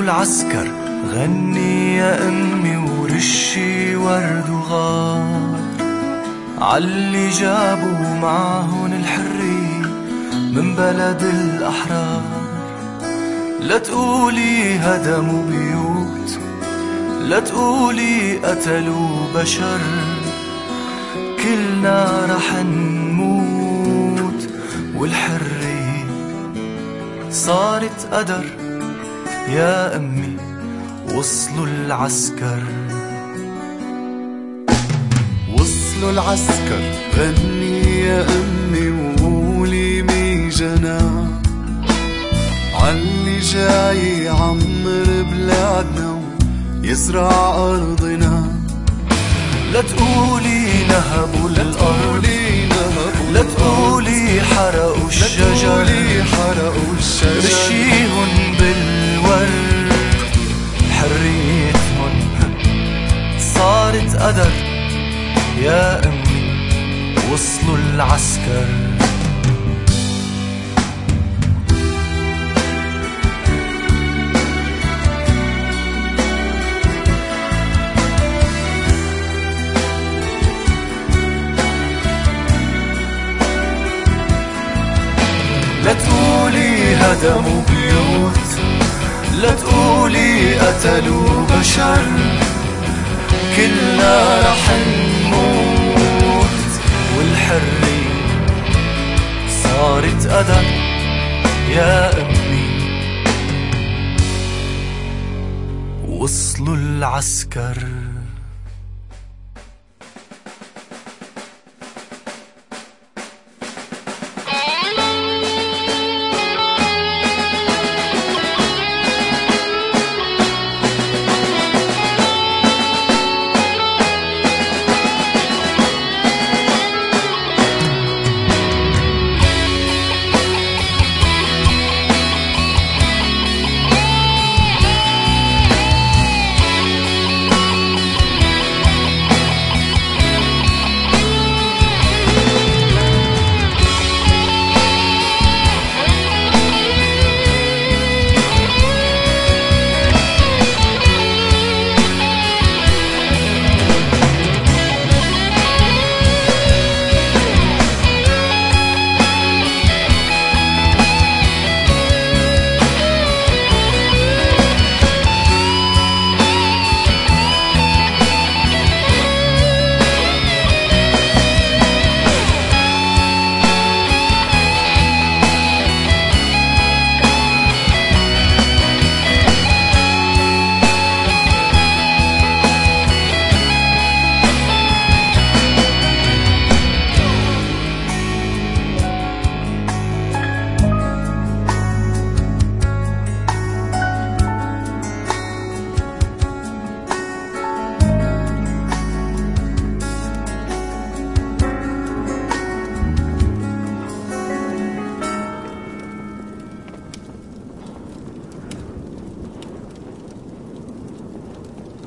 العسكر، غني يا أمي ورشي ورد وغار عاللي جابوا معهن الحرية من بلد الأحرار. لا تقولي هدموا بيوت، لا تقولي قتلوا بشر، كلنا رح نموت والحرية صارت قدر. يا أمي وصلوا العسكر، وصلوا العسكر، غني يا أمي وقولي مي جناح عاللي جاي يعمر بلادنا ويزرع أرضنا. لا تقولي نهبوا الأرض، لا تقولي حرقوا الشجر، رشيهن بالورد، حريتهن صارت قدر. يا أمي وصلوا العسكر. لا تقولي هدموا بيوت، لا تقولي قتلوا بشر، كلنا رح نموت والحرية صارت قدر. يا أمي وصلوا العسكر.